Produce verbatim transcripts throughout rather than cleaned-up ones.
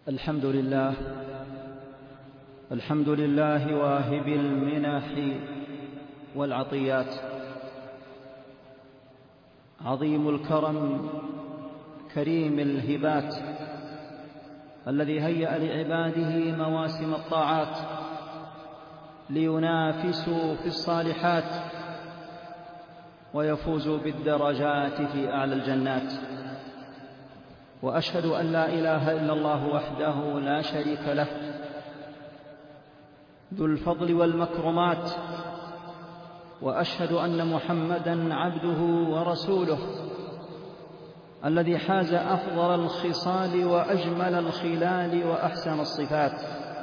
الحمد لله الحمد لله واهب المنح والعطيات، عظيم الكرم كريم الهبات، الذي هيأ لعباده مواسم الطاعات لينافسوا في الصالحات ويفوزوا بالدرجات في أعلى الجنات. وأشهد أن لا إله إلا الله وحده لا شريك له، ذو الفضل والمكرمات، وأشهد أن محمدًا عبده ورسوله الذي حاز أفضل الخصال وأجمل الخلال وأحسن الصفات،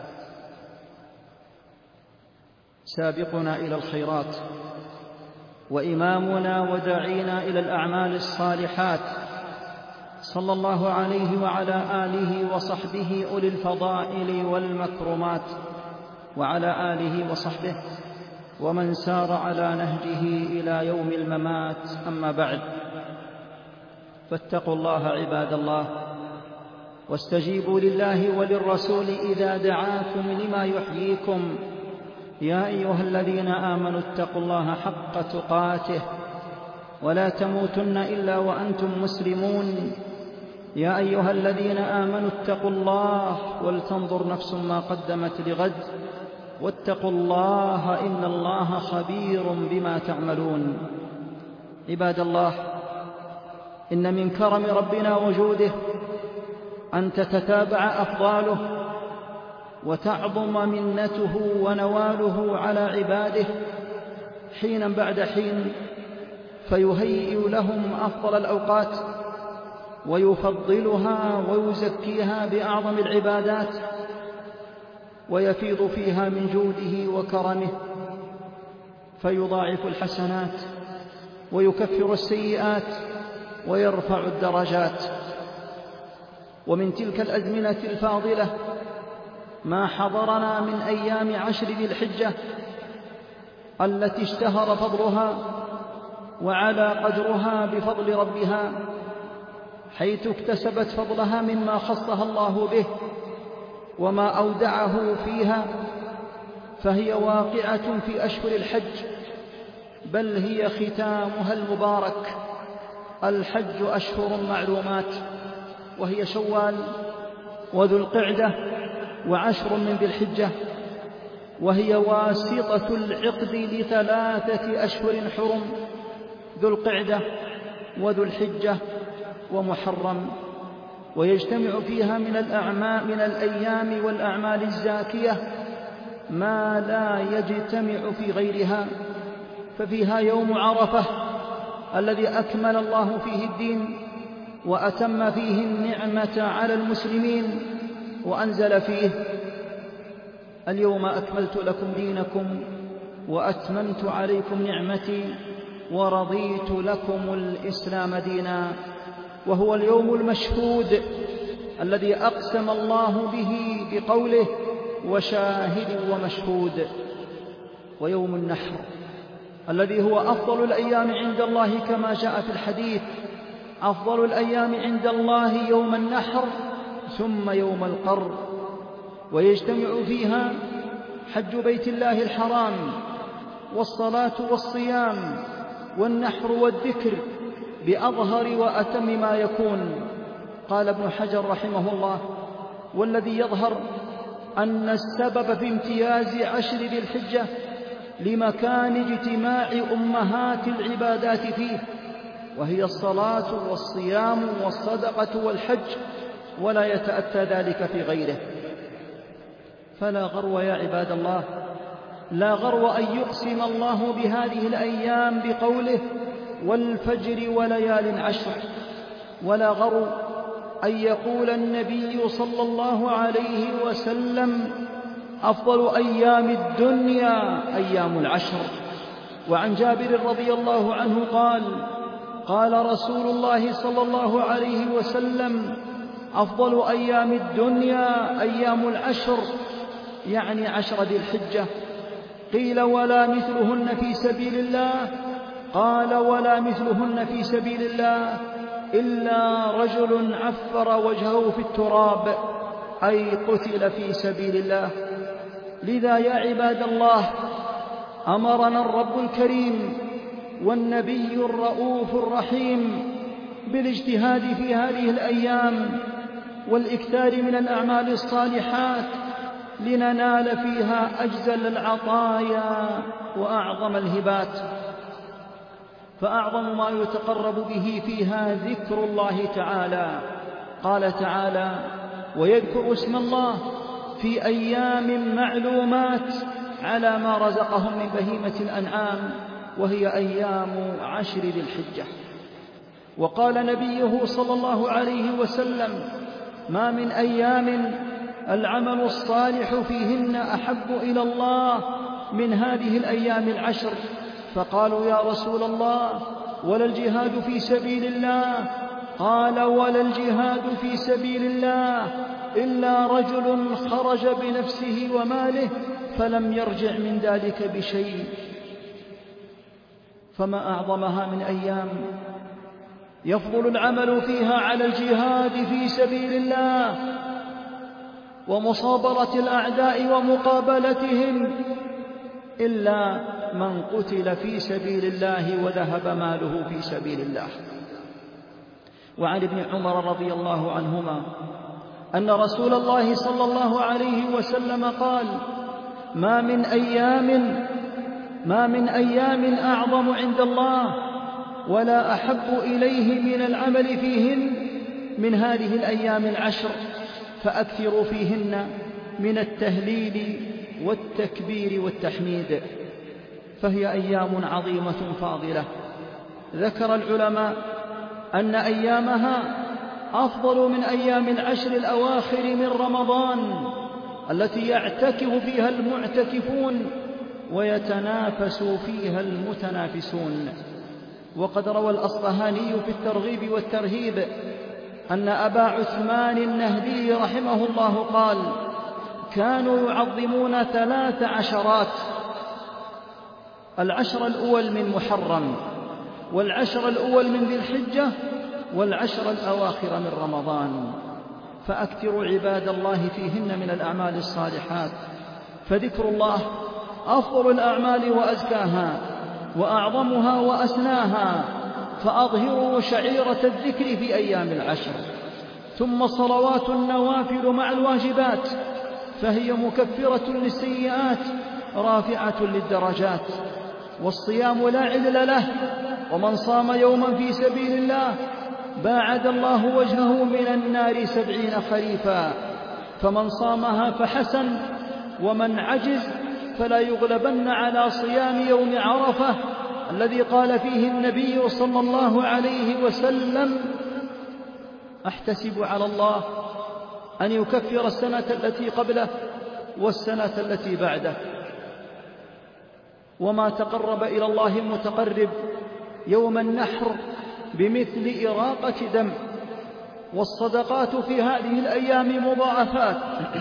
سابقنا إلى الخيرات وإمامنا وداعينا إلى الأعمال الصالحات، صلى الله عليه وعلى آله وصحبه أولي الفضائل والمكرمات، وعلى آله وصحبه ومن سار على نهجه إلى يوم الممات. أما بعد، فاتقوا الله عباد الله، واستجيبوا لله وللرسول إذا دعاكم لما يحييكم. يا أيها الذين آمنوا اتقوا الله حق تقاته ولا تموتن إلا وأنتم مسلمون. يا أيها الذين آمنوا اتقوا الله ولتنظر نفس ما قدمت لغد واتقوا الله إن الله خبير بما تعملون. عباد الله، إن من كرم ربنا وجوده أن تتتابع أفضاله وتعظم منته ونواله على عباده حينا بعد حين، فيهيئ لهم أفضل الأوقات ويفضلها ويزكيها بأعظم العبادات، ويفيض فيها من جوده وكرمه، فيضاعف الحسنات ويكفر السيئات ويرفع الدرجات. ومن تلك الأزمنة الفاضلة ما حضرنا من أيام عشر ذي الحجة التي اشتهر فضلها وعلى قدرها بفضل ربها، حيث اكتسبت فضلها مما خصها الله به وما أودعه فيها، فهي واقعة في أشهر الحج، بل هي ختامها المبارك. الحج أشهر معلومات، وهي شوال وذو القعدة وعشر من ذي الحجة، وهي واسطة العقد لثلاثة أشهر حرم: ذو القعدة وذو الحجة ومحرم. ويجتمع فيها من الأعمال من الأيام والأعمال الزاكية ما لا يجتمع في غيرها. ففيها يوم عرفة الذي أكمل الله فيه الدين وأتم فيه النعمة على المسلمين، وأنزل فيه: اليوم أكملت لكم دينكم وأتممت عليكم نعمتي ورضيت لكم الإسلام دينا. وهو اليوم المشهود الذي أقسم الله به بقوله: وشاهد ومشهود. ويوم النحر الذي هو أفضل الأيام عند الله، كما جاء في الحديث: أفضل الأيام عند الله يوم النحر ثم يوم القر. ويجتمع فيها حج بيت الله الحرام والصلاة والصيام والنحر والذكر بأظهر وأتم ما يكون. قال ابن حجر رحمه الله: والذي يظهر أن السبب في امتياز عشر ذي الحجة لمكان اجتماع أمهات العبادات فيه، وهي الصلاة والصيام والصدقة والحج، ولا يتأتى ذلك في غيره. فلا غرو يا عباد الله، لا غرو أن يقسم الله بهذه الأيام بقوله: والفجر وليال عشر، ولا غرو أن يقول النبي صلى الله عليه وسلم: أفضل أيام الدنيا أيام العشر. وعن جابر رضي الله عنه قال: قال رسول الله صلى الله عليه وسلم: أفضل أيام الدنيا أيام العشر، يعني عشر ذي الحجة. قيل: ولا مثلهن في سبيل الله؟ قال: ولا مثلهن في سبيل الله إلا رجل عفر وجهه في التراب أي قتل في سبيل الله. لذا يا عباد الله أمرنا الرب الكريم والنبي الرؤوف الرحيم بالاجتهاد في هذه الأيام والإكثار من الأعمال الصالحات لننال فيها أجزل العطايا وأعظم الهبات. فأعظم ما يتقرب به فيها ذكر الله تعالى. قال تعالى: ويذكر اسم الله في أيام معلومات على ما رزقهم من بهيمة الأنعام، وهي أيام عشر ذي الحجة. وقال نبيه صلى الله عليه وسلم: ما من أيام العمل الصالح فيهن أحب إلى الله من هذه الأيام العشر. فقالوا: يا رسول الله، ولا الجهاد في سبيل الله؟ قال: ولا الجهاد في سبيل الله إلا رجل خرج بنفسه وماله فلم يرجع من ذلك بشيء. فما أعظمها من أيام يفضل العمل فيها على الجهاد في سبيل الله ومصابرة الأعداء ومقابلتهم إلا من قتل في سبيل الله وذهب ماله في سبيل الله. وعن ابن عمر رضي الله عنهما أن رسول الله صلى الله عليه وسلم قال: ما من أيام ما من أيام أعظم عند الله ولا أحب إليه من العمل فيهن من هذه الأيام العشر، فأكثروا فيهن من التهليل والتكبير والتحميد. فهي أيام عظيمة فاضلة. ذكر العلماء أن أيامها أفضل من أيام العشر الأواخر من رمضان التي يعتكف فيها المعتكفون ويتنافس فيها المتنافسون. وقد روى الأصبهاني في الترغيب والترهيب أن أبا عثمان النهدي رحمه الله قال: كانوا يعظمون ثلاث عشرات: العشر الأول من محرم، والعشر الأول من ذي الحجة، والعشر الأواخر من رمضان. فأكثروا عباد الله فيهن من الأعمال الصالحات، فذكر الله أفضل الأعمال وأزكاها وأعظمها وأسناها، فأظهروا شعيرة الذكر في أيام العشر. ثم صلوات النوافل مع الواجبات، فهي مكفرة للسيئات رافعة للدرجات. والصيام لا عدل له، ومن صام يوما في سبيل الله باعد الله وجهه من النار سبعين خريفا. فمن صامها فحسن، ومن عجز فلا يغلبن على صيام يوم عرفة الذي قال فيه النبي صلى الله عليه وسلم: أحتسب على الله أن يكفر السنة التي قبله والسنة التي بعده. وما تقرب إلى الله المتقرب يوم النحر بمثل إراقة دم. والصدقات في هذه الأيام مضاعفات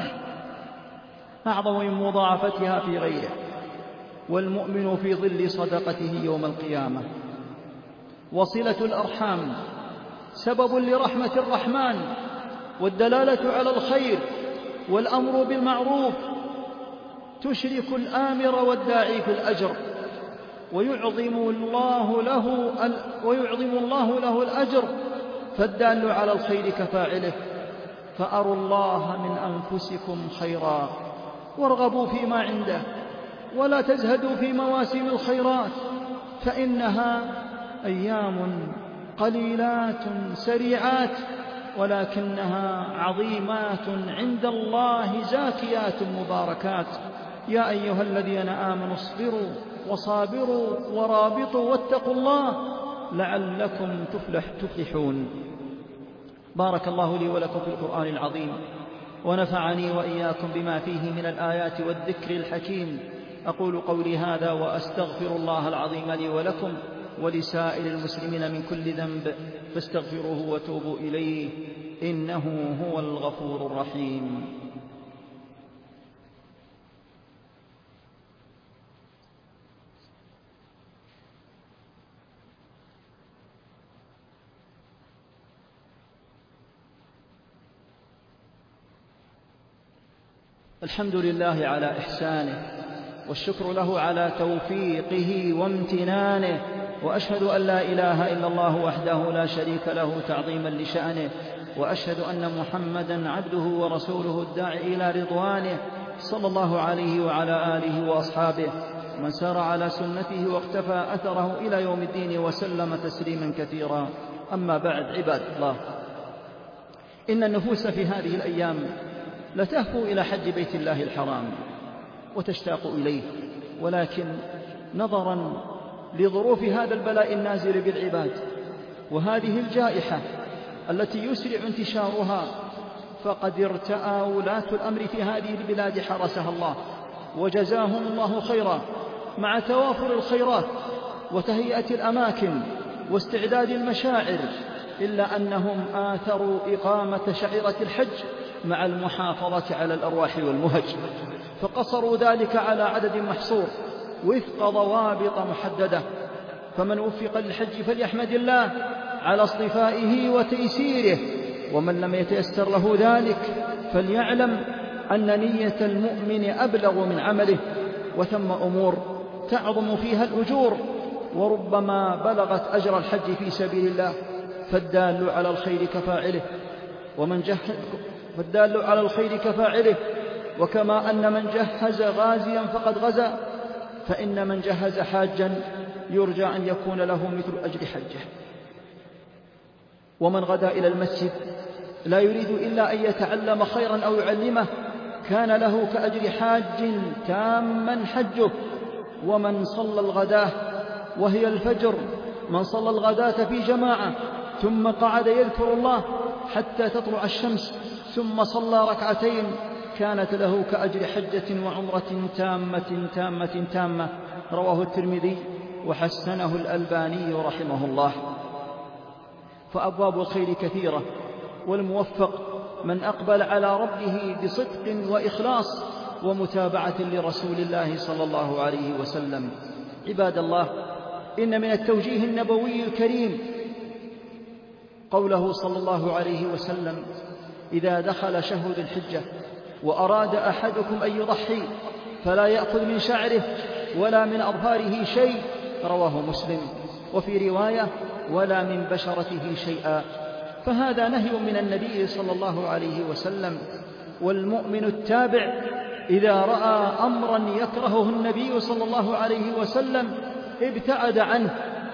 أعظم من مضاعفتها في غيره، والمؤمن في ظل صدقته يوم القيامة. وصلة الأرحام سبب لرحمة الرحمن، والدلالة على الخير والأمر بالمعروف تشرك الآمر والداعي في الأجر، ويعظم الله له ويعظم الله له الأجر، فالدال على الخير كفاعله. فأروا الله من أنفسكم خيرا وارغبوا فيما عنده، ولا تزهدوا في مواسم الخيرات، فإنها أيام قليلات سريعات، ولكنها عظيمات عند الله زاكيات مباركات. يا أيها الذين آمنوا اصبروا وصابروا ورابطوا واتقوا الله لعلكم تفلح تفلحون. بارك الله لي ولكم في القرآن العظيم، ونفعني وإياكم بما فيه من الآيات والذكر الحكيم. أقول قولي هذا وأستغفر الله العظيم لي ولكم ولسائر المسلمين من كل ذنب، فاستغفروه وتوبوا إليه، إنه هو الغفور الرحيم. الحمد لله على إحسانه، والشكر له على توفيقه وامتنانه، وأشهد أن لا إله إلا الله وحده لا شريك له تعظيما لشأنه، وأشهد أن محمدًا عبده ورسوله الداعي إلى رضوانه، صلى الله عليه وعلى آله وأصحابه ومن سار على سنته واقتفى أثره إلى يوم الدين وسلم تسليما كثيرا. أما بعد، عباد الله، إن النفوس في هذه الأيام لتهفو إلى حج بيت الله الحرام وتشتاق إليه، ولكن نظرا لظروف هذا البلاء النازل بالعباد وهذه الجائحة التي يسرع انتشارها، فقد ارتأى ولاة الأمر في هذه البلاد حرسها الله وجزاهم الله خيرا، مع توافر الخيرات وتهيئة الأماكن واستعداد المشاعر، إلا أنهم آثروا إقامة شعيرة الحج مع المحافظة على الأرواح والمهج، فقصروا ذلك على عدد محصور وفق ضوابط محددة. فمن وفق للحج فليحمد الله على اصطفائه وتيسيره، ومن لم يتيسر له ذلك فليعلم أن نية المؤمن أبلغ من عمله، وثم أمور تعظم فيها الأجور وربما بلغت أجر الحج في سبيل الله، فالدال على الخير كفاعله ومن جهز فالدال على الخير كفاعله وكما أن من جهز غازيا فقد غزا، فإن من جهز حاجا يرجى أن يكون له مثل أجر حجه. ومن غدا إلى المسجد لا يريد إلا أن يتعلم خيرا أو يعلمه كان له كأجر حاج تاما حجه. ومن صلى الغداة وهي الفجر، من صلى الغداة في جماعة ثم قعد يذكر الله حتى تطلع الشمس ثم صلى ركعتين كانت له كأجر حجة وعمرة تامة تامة تامة. رواه الترمذي وحسنه الألباني رحمه الله. فأبواب الخير كثيرة، والموفق من أقبل على ربه بصدق وإخلاص ومتابعة لرسول الله صلى الله عليه وسلم. عباد الله، إن من التوجيه النبوي الكريم قوله صلى الله عليه وسلم: إذا دخل شهر ذي الحجة وأراد أحدكم أن يضحي فلا يأخذ من شعره ولا من أظفاره شيء. رواه مسلم. وفي رواية: ولا من بشرته شيئا. فهذا نهي من النبي صلى الله عليه وسلم. والمؤمن التابع إذا رأى أمرا يكرهه النبي صلى الله عليه وسلم ابتعد عنه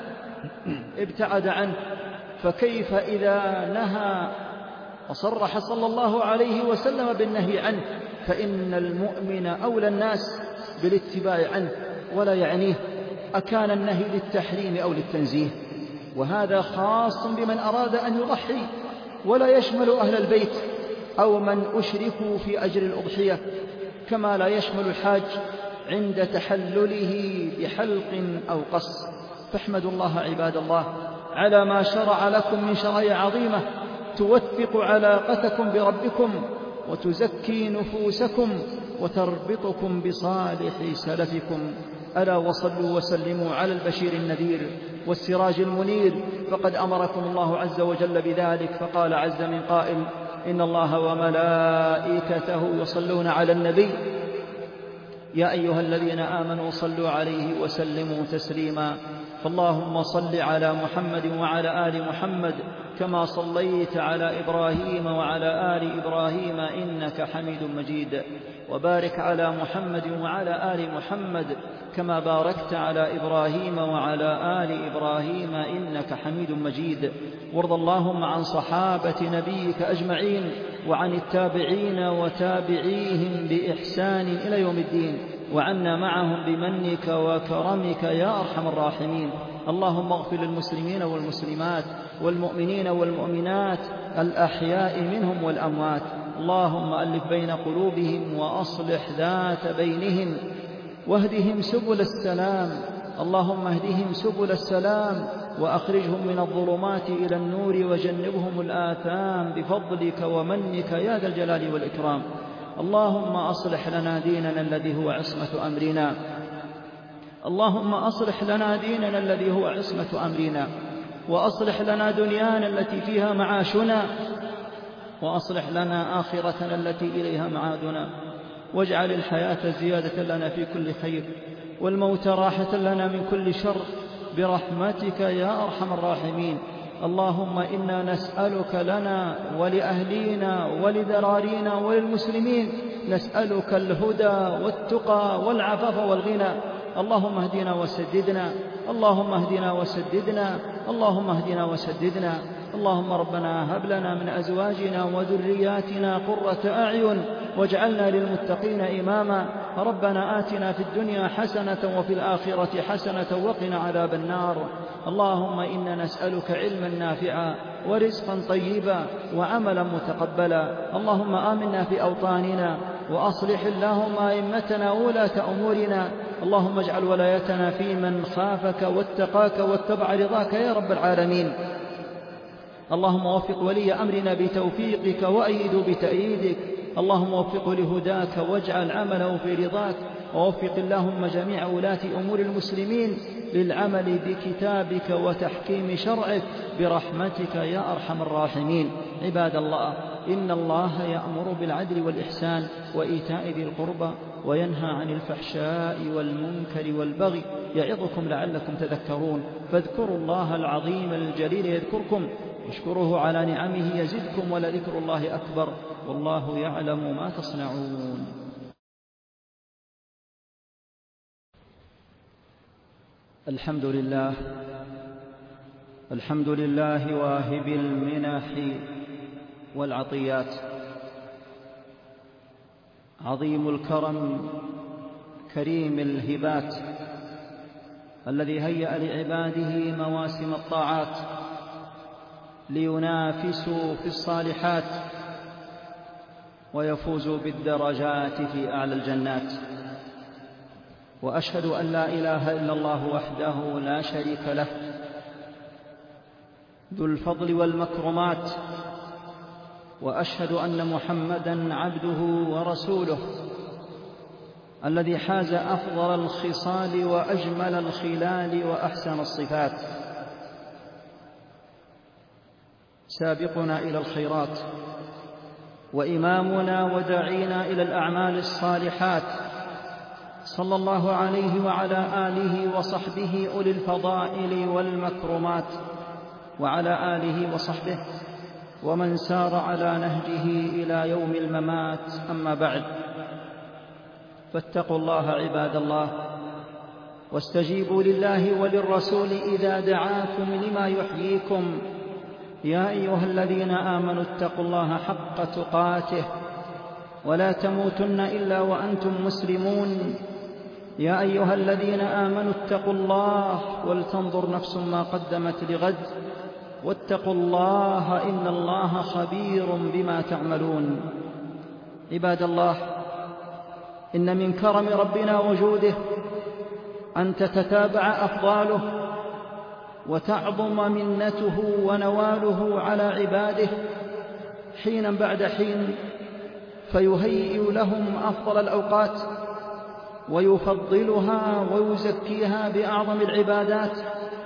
ابتعد عنه فكيف إذا نهى وصرح صلى الله عليه وسلم بالنهي عنه؟ فإن المؤمن أولى الناس بالاتباع عنه، ولا يعنيه أكان النهي للتحريم أو للتنزيه. وهذا خاص بمن أراد أن يضحي، ولا يشمل أهل البيت أو من أشركوا في أجر الأضحية، كما لا يشمل الحاج عند تحلله بحلق أو قص. فاحمدوا الله عباد الله على ما شرع لكم من شرائع عظيمة توثق علاقتكم بربكم وتزكي نفوسكم وتربطكم بصالح سلفكم. ألا وصلوا وسلموا على البشير النذير والسراج المنير، فقد أمركم الله عز وجل بذلك، فقال عز من قائل: إن الله وملائكته يصلون على النبي يا أيها الذين آمنوا صلوا عليه وسلموا تسليما. فاللهم صل على محمد وعلى آل محمد كما صليت على إبراهيم وعلى آل إبراهيم إنك حميد مجيد، وبارك على محمد وعلى آل محمد كما باركت على إبراهيم وعلى آل إبراهيم إنك حميد مجيد. وارض اللهم عن صحابة نبيك أجمعين وعن التابعين وتابعيهم بإحسان إلى يوم الدين، وعنا معهم بمنك وكرمك يا أرحم الراحمين. اللهم اغفر للمسلمين والمسلمات والمؤمنين والمؤمنات الأحياء منهم والأموات. اللهم ألف بين قلوبهم وأصلح ذات بينهم واهدهم سبل السلام. اللهم اهدهم سبل السلام وأخرجهم من الظلمات إلى النور وجنبهم الآثام بفضلك ومنك يا ذا الجلال والإكرام. اللهم أصلح لنا ديننا الذي هو عصمة أمرنا اللهم أصلح لنا ديننا الذي هو عصمة أمرنا وأصلح لنا دنيانا التي فيها معاشنا وأصلح لنا آخرتنا التي إليها معادنا. واجعل الحياة زيادة لنا في كل خير والموت راحة لنا من كل شر برحمتك يا أرحم الراحمين. اللهم إنا نسألك لنا ولأهلينا ولذرارينا وللمسلمين، نسألك الهدى والتقى والعفاف والغنى. اللهم اهدنا وسددنا، اللهم اهدنا وسددنا، اللهم اهدنا وسددنا. اللهم ربنا هب لنا من أزواجنا وذرياتنا قرة أعين واجعلنا للمتقين إماما. ربنا آتنا في الدنيا حسنة وفي الآخرة حسنة وقنا عذاب النار. اللهم إنا نسألك علما نافعا ورزقا طيبا وعملا متقبلا. اللهم آمنا في أوطاننا وأصلح اللهم أئمتنا وولاة أمورنا. اللهم اجعل ولايتنا في من خافك واتقاك واتبع رضاك يا رب العالمين. اللهم وفق ولي أمرنا بتوفيقك وأيده بتأييدك. اللهم وفقه لهداك واجعل عمله في رضاك. ووفق اللهم جميع ولاة أمور المسلمين للعمل بكتابك وتحكيم شرعك برحمتك يا أرحم الراحمين. عباد الله، إن الله يأمر بالعدل والإحسان وإيتاء ذي القربى وينهى عن الفحشاء والمنكر والبغي يعظكم لعلكم تذكرون. فاذكروا الله العظيم الجليل يذكركم واشكروه على نعمه يزدكم ولذكر الله أكبر والله يعلم ما تصنعون. الحمد لله الحمد لله واهب المنح والعطيات، عظيم الكرم كريم الهبات، الذي هيأ لعباده مواسم الطاعات لينافسوا في الصالحات ويفوزوا بالدرجات في أعلى الجنات. وأشهد أن لا إله إلا الله وحده لا شريك له ذو الفضل والمكرمات، وأشهد أن محمدًا عبده ورسوله الذي حاز أفضل الخصال وأجمل الخلال وأحسن الصفات. سابقنا إلى الخيرات وإمامنا وداعينا إلى الأعمال الصالحات، صلى الله عليه وعلى آله وصحبه أولي الفضائل والمكرمات، وعلى آله وصحبه ومن سار على نهجه إلى يوم الممات. أما بعد، فاتقوا الله عباد الله، واستجيبوا لله وللرسول إذا دعاكم لما يحييكم. يا أيها الذين آمنوا اتقوا الله حق تقاته ولا تموتن إلا وأنتم مسلمون. يا أيها الذين آمنوا اتقوا الله ولتنظر نفس ما قدمت لغد واتقوا الله إن الله خبير بما تعملون. عباد الله، إن من كرم ربنا وجوده أن تتتابع أفضاله وتعظم منته ونواله على عباده حينا بعد حين، فيهيئ لهم أفضل الأوقات ويفضلها ويزكيها بأعظم العبادات،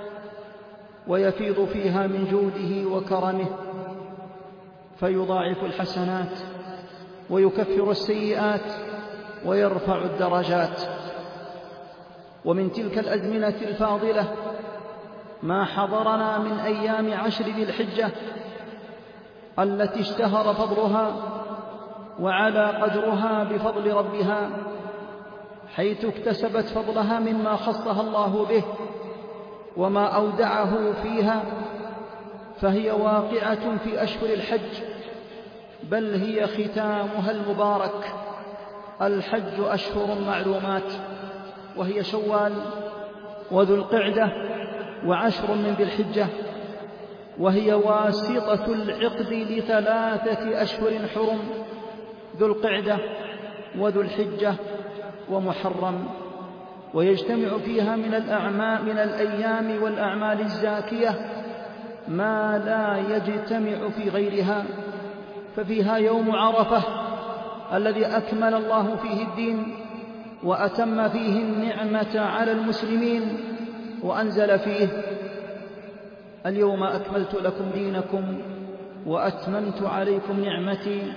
ويفيض فيها من جوده وكرمه، فيضاعف الحسنات ويكفر السيئات ويرفع الدرجات. ومن تلك الأزمنة الفاضلة ما حضرنا من أيام عشر ذي الحجة التي اشتهر فضلها وعلى قدرها بفضل ربها، حيث اكتسبت فضلها مما خصها الله به وما أودعه فيها، فهي واقعة في أشهر الحج، بل هي ختامها المبارك. الحج أشهر معلومات، وهي شوال وذو القعدة وعشر من ذي الحجة، وهي واسطة العقد لثلاثة أشهر حرم: ذو القعدة وذو الحجة ومحرم. ويجتمع فيها من الأعمال من الأيام والأعمال الزاكية ما لا يجتمع في غيرها. ففيها يوم عرفة الذي أكمل الله فيه الدين وأتم فيه النعمة على المسلمين، وأنزل فيه: اليوم أكملت لكم دينكم وأتممت عليكم نعمتي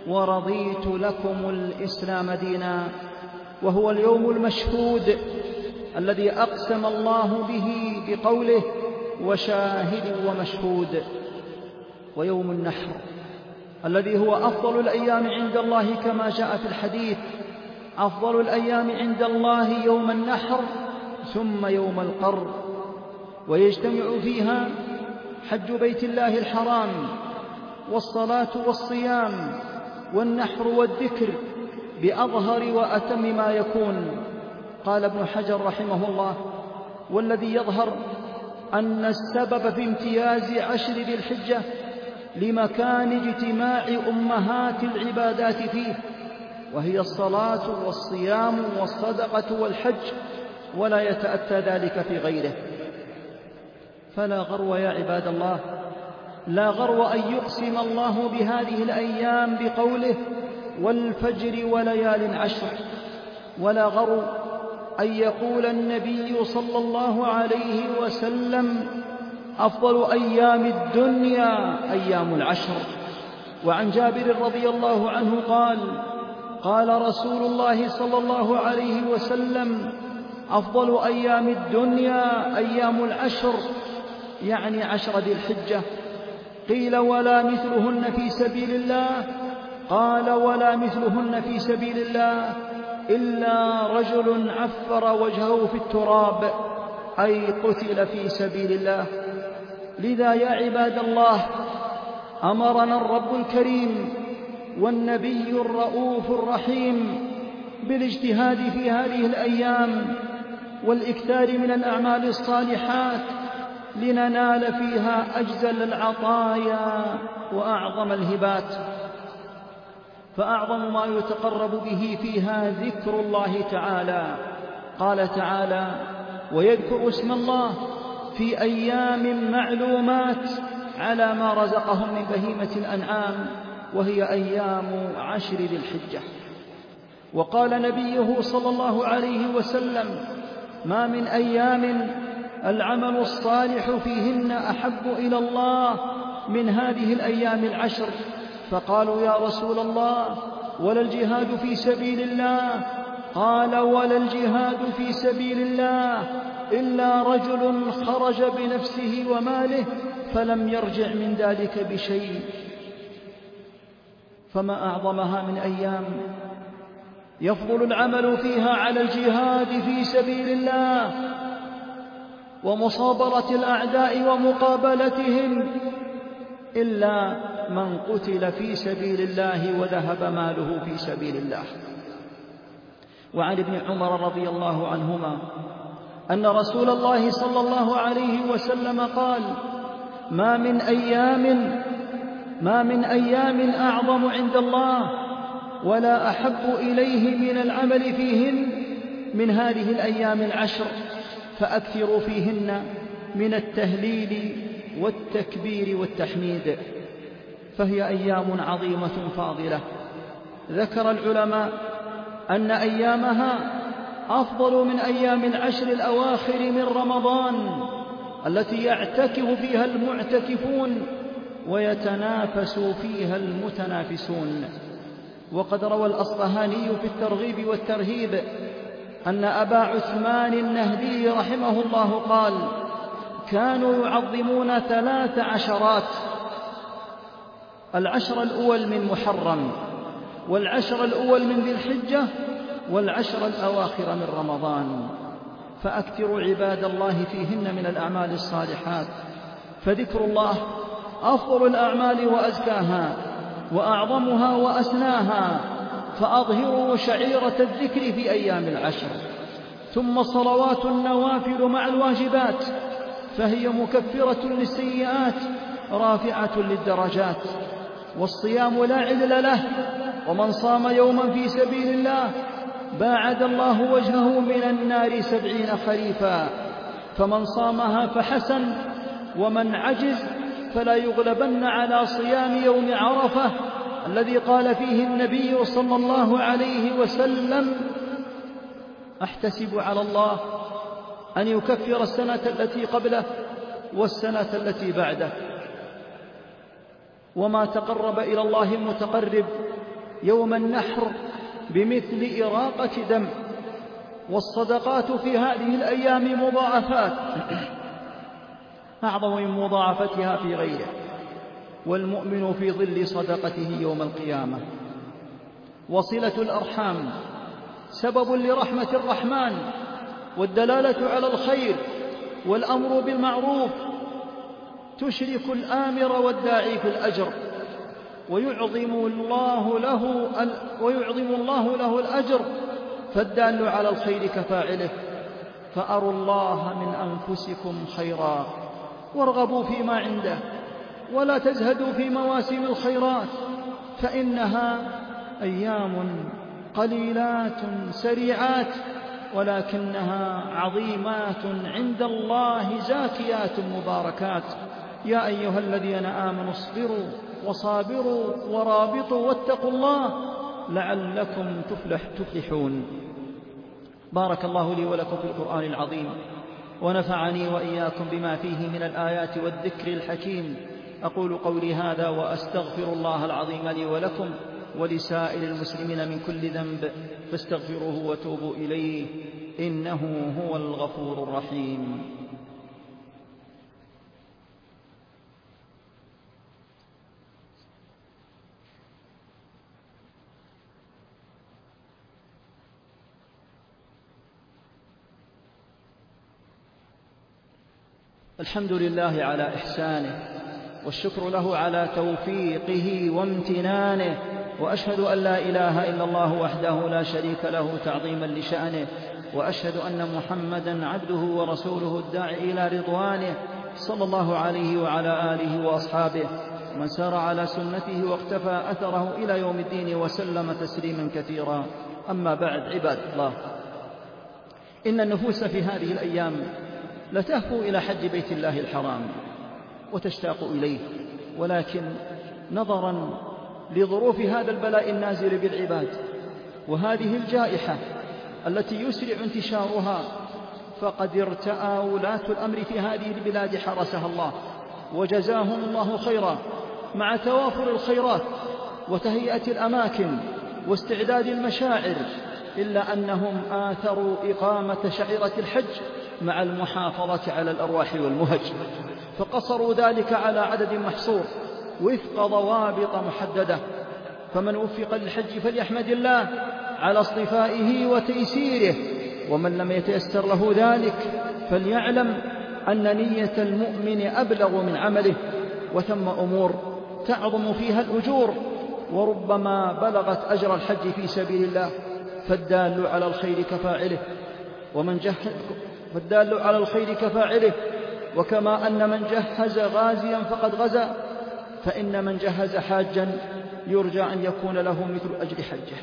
ورضيت لكم الإسلام دينا، وهو اليوم المشهود الذي أقسم الله به بقوله وشاهد ومشهود، ويوم النحر الذي هو أفضل الأيام عند الله كما جاء في الحديث: أفضل الأيام عند الله يوم النحر ثم يوم القر، ويجتمع فيها حج بيت الله الحرام والصلاة والصيام والنحر والذكر بأظهر وأتم ما يكون. قال ابن حجر رحمه الله: والذي يظهر أن السبب في امتياز عشر ذي الحجة لمكان اجتماع أمهات العبادات فيه، وهي الصلاة والصيام والصدقة والحج، ولا يتأتى ذلك في غيره. فلا غرو يا عباد الله، لا غرو أن يقسم الله بهذه الأيام بقوله والفجر وليال عشر، ولا غرو أن يقول النبي صلى الله عليه وسلم أفضل أيام الدنيا أيام العشر. وعن جابر رضي الله عنه قال: قال رسول الله صلى الله عليه وسلم أفضل أيام الدنيا أيام العشر، يعني عشر ذي الحجة. قيل: ولا مثلهن في سبيل الله؟ قال: ولا مثلهن في سبيل الله إلا رجل عفر وجهه في التراب، أي قتل في سبيل الله. لذا يا عباد الله، أمرنا الرب الكريم والنبي الرؤوف الرحيم بالاجتهاد في هذه الأيام والإكثار من الأعمال الصالحات لننال فيها أجزل العطايا وأعظم الهبات. فأعظم ما يتقرب به فيها ذكر الله تعالى. قال تعالى: ويذكر اسم الله في أيام معلومات على ما رزقهم من بهيمة الأنعام، وهي أيام عشر ذي الحجة. وقال نبيه صلى الله عليه وسلم: ما من أيام العمل الصالح فيهن أحب إلى الله من هذه الأيام العشر. فقالوا: يا رسول الله، ولا الجهاد في سبيل الله؟ قال: ولا الجهاد في سبيل الله إلا رجل خرج بنفسه وماله فلم يرجع من ذلك بشيء. فما أعظمها من أيام يفضل العمل فيها على الجهاد في سبيل الله ومصابرة الأعداء ومقابلتهم إلا من قتل في سبيل الله وذهب ماله في سبيل الله. وعن ابن عمر رضي الله عنهما أن رسول الله صلى الله عليه وسلم قال: ما من أيام ما من أيام أعظم عند الله ولا أحب إليه من العمل فيهن من هذه الأيام العشر، فأكثروا فيهن من التهليل والتكبير والتحميد. فهي أيام عظيمة فاضلة. ذكر العلماء أن أيامها أفضل من أيام العشر الأواخر من رمضان التي يعتكف فيها المعتكفون ويتنافس فيها المتنافسون. وقد روى الأصبهاني في الترغيب والترهيب أن أبا عثمان النهدي رحمه الله قال: كانوا يعظمون ثلاث عشرات: العشر الأول من محرم، والعشر الأول من ذي الحجة، والعشر الأواخر من رمضان. فأكثروا عباد الله فيهن من الأعمال الصالحات، فذكر الله أفضل الأعمال وأزكاها وأعظمها وأسناها، فأظهروا شعيرة الذكر في أيام العشر. ثم صلوات النوافل مع الواجبات، فهي مكفرة للسيئات رافعة للدرجات. والصيام لا عدل له، ومن صام يوما في سبيل الله باعد الله وجهه من النار سبعين خريفا. فمن صامها فحسن، ومن عجز فلا يغلبن على صيام يوم عرفة الذي قال فيه النبي صلى الله عليه وسلم: أحتسب على الله أن يكفر السنة التي قبله والسنة التي بعده. وما تقرب إلى الله المتقرب يوم النحر بمثل إراقة دم. والصدقات في هذه الأيام مضاعفات أعظم من مضاعفتها في غيره، والمؤمن في ظل صدقته يوم القيامة. وصلة الأرحام سبب لرحمة الرحمن والدلالة على الخير والأمر بالمعروف، تشرك الآمر والداعي في الأجر، ويعظم الله له ويعظم الله له الأجر، فالدال على الخير كفاعله. فأروا الله من أنفسكم خيرا وارغبوا فيما عنده، ولا تزهدوا في مواسم الخيرات، فإنها أيام قليلات سريعات، ولكنها عظيمات عند الله زاكيات مباركات. يا أيها الذين آمنوا اصبروا وصابروا ورابطوا واتقوا الله لعلكم تفلح تفلحون. بارك الله لي ولكم في القرآن العظيم، ونفعني وإياكم بما فيه من الآيات والذكر الحكيم. أقول قولي هذا وأستغفر الله العظيم لي ولكم ولسائر المسلمين من كل ذنب، فاستغفروه وتوبوا إليه، إنه هو الغفور الرحيم. الحمد لله على إحسانه، والشكر له على توفيقه وامتنانه، وأشهد أن لا إله إلا الله وحده لا شريك له تعظيما لشأنه، وأشهد أن محمدا عبده ورسوله الداعي إلى رضوانه، صلى الله عليه وعلى آله وأصحابه ومن سار على سنته واقتفى أثره إلى يوم الدين وسلم تسليما كثيرا. أما بعد، عباد الله، إن النفوس في هذه الأيام لتهفو إلى حج بيت الله الحرام وتشتاق إليه، ولكن نظرا لظروف هذا البلاء النازل بالعباد وهذه الجائحة التي يسرع انتشارها، فقد ارتأى ولاة الأمر في هذه البلاد حرسها الله وجزاهم الله خيرا، مع توافر الخيرات وتهيئة الأماكن واستعداد المشاعر، إلا أنهم آثروا إقامة شعيرة الحج مع المحافظة على الأرواح والمهج، فقصروا ذلك على عدد محصور وفق ضوابط محددة. فمن وفق للحج فليحمد الله على اصطفائه وتيسيره، ومن لم يتيسر له ذلك فليعلم أن نية المؤمن أبلغ من عمله، وثم أمور تعظم فيها الأجور وربما بلغت أجر الحج في سبيل الله، فالدال على الخير كفاعله ومن جهز فالدال على الخير كفاعله وكما أن من جهز غازيا فقد غزا، فإن من جهز حاجا يرجى أن يكون له مثل أجر حجه.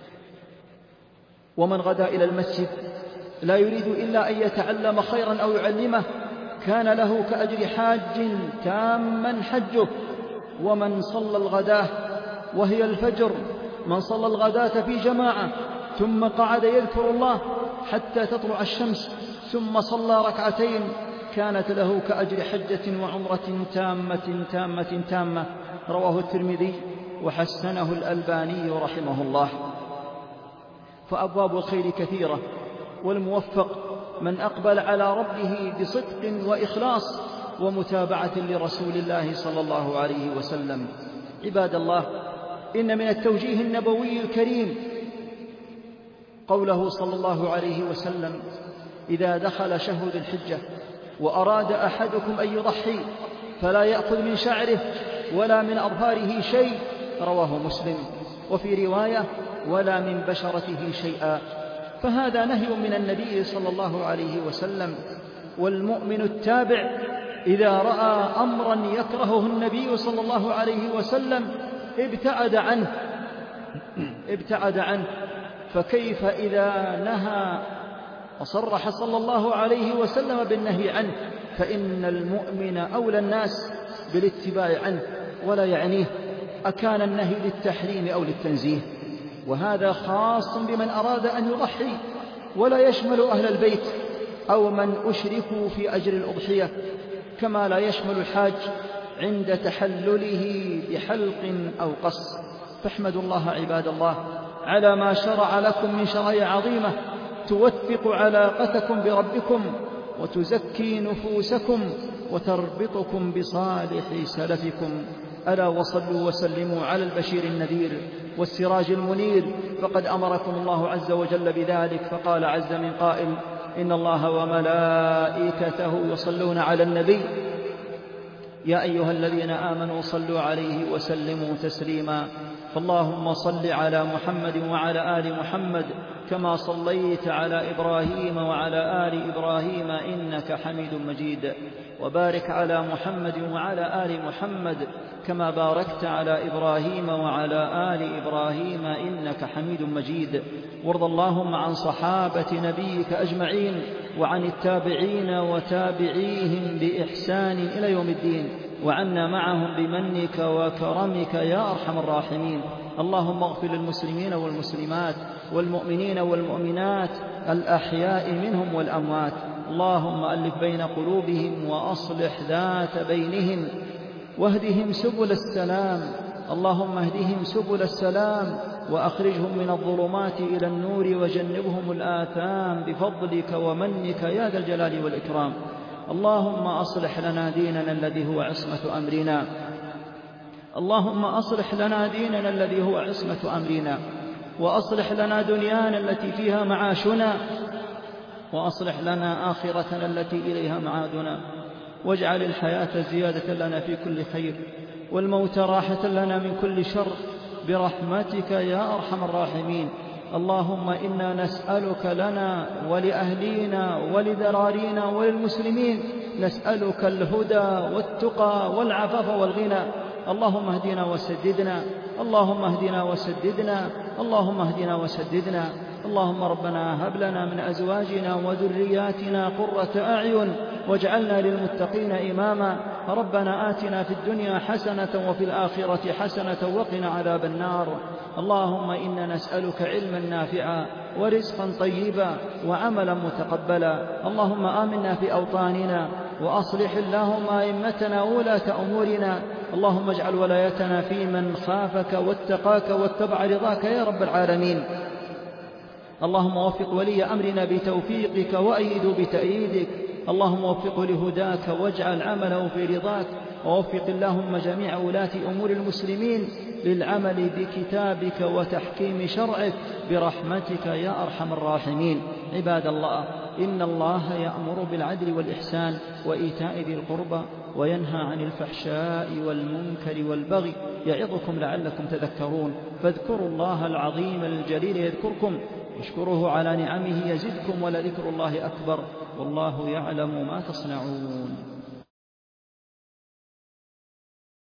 ومن غدا إلى المسجد لا يريد إلا أن يتعلم خيرا أو يعلمه كان له كأجر حاج تاما حجه. ومن صلى الغداة وهي الفجر، من صلى الغداة في جماعة ثم قعد يذكر الله حتى تطلع الشمس ثم صلى ركعتين كانت له كأجر حجة وعمرة تامة تامة تامة. رواه الترمذي وحسنه الألباني رحمه الله. فأبواب الخير كثيرة، والموفق من أقبل على ربه بصدق وإخلاص ومتابعة لرسول الله صلى الله عليه وسلم. عباد الله، إن من التوجيه النبوي الكريم قوله صلى الله عليه وسلم: إذا دخل شهر ذي الحجة وأراد أحدكم أن يضحي فلا يأخذ من شعره ولا من أظفاره شيء. رواه مسلم. وفي رواية: ولا من بشرته شيئا. فهذا نهي من النبي صلى الله عليه وسلم. والمؤمن التابع إذا رأى أمرا يكرهه النبي صلى الله عليه وسلم ابتعد عنه ابتعد عنه فكيف إذا نهى وصرح صلى الله عليه وسلم بالنهي عنه؟ فإن المؤمن أولى الناس بالاتباع عنه ولا يعنيه أكان النهي للتحريم أو للتنزيه. وهذا خاص بمن أراد أن يضحي، ولا يشمل أهل البيت أو من أشركوا في أجر الأضحية، كما لا يشمل الحاج عند تحلله بحلق أو قص. فاحمدوا الله عباد الله على ما شرع لكم من شرائع عظيمة توثق علاقتكم بربكم وتزكي نفوسكم وتربطكم بصالح سلفكم. ألا وصلوا وسلموا على البشير النذير والسراج المنير، فقد أمركم الله عز وجل بذلك، فقال عز من قائل: إن الله وملائكته يصلون على النبي يا أيها الذين آمنوا صلوا عليه وسلموا تسليما. فاللهم صل على محمد وعلى آل محمد كما صليت على إبراهيم وعلى آل إبراهيم إنك حميد مجيد، وبارك على محمد وعلى آل محمد كما باركت على إبراهيم وعلى آل إبراهيم إنك حميد مجيد. وارض اللهم عن صحابة نبيك أجمعين وعن التابعين وتابعيهم بإحسان إلى يوم الدين، وعنا معهم بمنك وكرمك يا أرحم الراحمين. اللهم اغفر للمسلمين والمسلمات والمؤمنين والمؤمنات الأحياء منهم والأموات. اللهم ألف بين قلوبهم وأصلح ذات بينهم واهدهم سبل السلام. اللهم اهدهم سبل السلام وأخرجهم من الظلمات إلى النور وجنبهم الآثام بفضلك ومنك يا ذا الجلال والإكرام. اللهم أصلح لنا ديننا الذي هو عصمة أمرنا اللهم أصلح لنا ديننا الذي هو عصمة أمرنا وأصلح لنا دنيانا التي فيها معاشنا وأصلح لنا آخرتنا التي إليها معادنا، واجعل الحياة زيادة لنا في كل خير والموت راحة لنا من كل شر برحمتك يا أرحم الراحمين. اللهم إنا نسألك لنا ولأهلينا ولذرارينا وللمسلمين، نسألك الهدى والتقى والعفاف والغنى. اللهم اهدنا وسددنا اللهم اهدنا وسددنا اللهم اهدنا وسددنا. اللهم ربنا هب لنا من أزواجنا وذرياتنا قرة أعين واجعلنا للمتقين إماما. ربنا آتنا في الدنيا حسنة وفي الآخرة حسنة وقنا عذاب النار. اللهم إنا نسألك علما نافعا ورزقا طيبا وعملا متقبلا. اللهم آمنا في أوطاننا وأصلح اللهم أئمتنا وولاة أمورنا. اللهم اجعل ولايتنا في من خافك واتقاك واتبع رضاك يا رب العالمين. اللهم وفق ولي أمرنا بتوفيقك وأيده بتأييدك. اللهم وفقه لهداك واجعل عمله في رضاك، ووفق اللهم جميع ولاة أمور المسلمين للعمل بكتابك وتحكيم شرعك برحمتك يا أرحم الراحمين. عباد الله، إن الله يأمر بالعدل والإحسان وإيتاء ذي القربى وينهى عن الفحشاء والمنكر والبغي يعظكم لعلكم تذكرون. فاذكروا الله العظيم الجليل يذكركم واشكروه على نعمه يزدكم ولذكر الله أكبر والله يعلم ما تصنعون.